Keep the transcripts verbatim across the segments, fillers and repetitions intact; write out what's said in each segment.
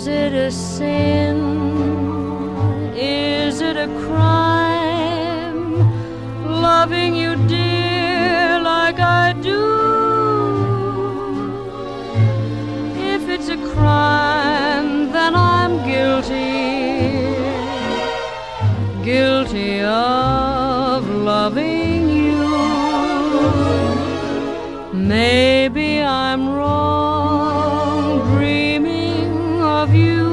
Is it a sin? Is it a crime? Loving you, dear, like I do. If it's a crime, then I'm guilty. Guilty of loving you. Maybe I'm wrong, dreaming of you,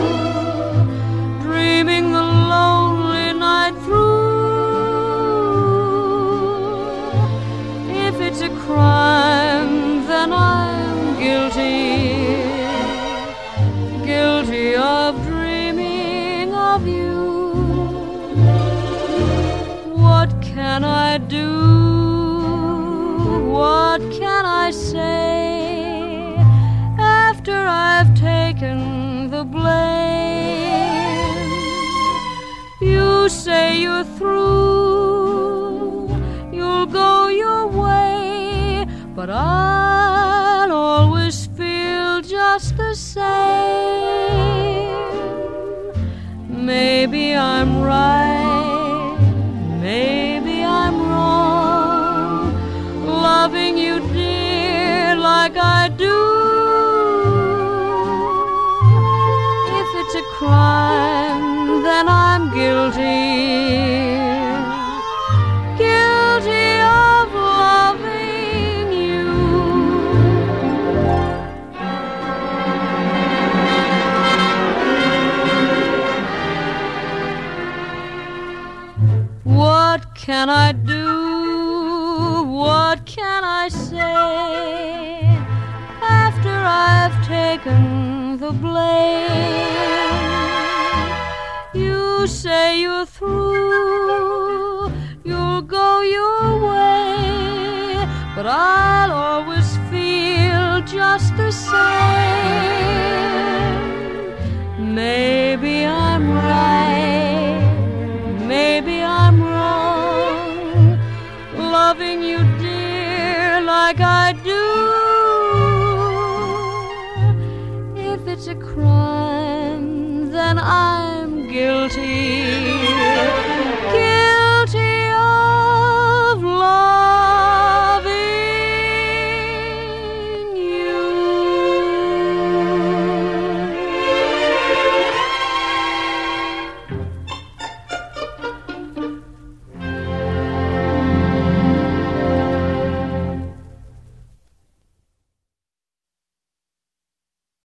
dreaming the lonely night through. If it's a crime, then I'm guilty, guilty of dreaming of you. What can I do? What can I say after I've taken the blame? You say you're through, you'll go your way, but I'll always feel just the same. Maybe I'm right, maybe I'm wrong, loving you, dear, like I do. If it's a crime, then I'm guilty, guilty of loving you. What can I do? What can I say after I've taken the blame? You say you're through, you'll go your way, but I'll always feel just the same. Maybe I'm right, maybe I'm wrong, loving you, dear, like I do. If it's a crime, then I'm guilty.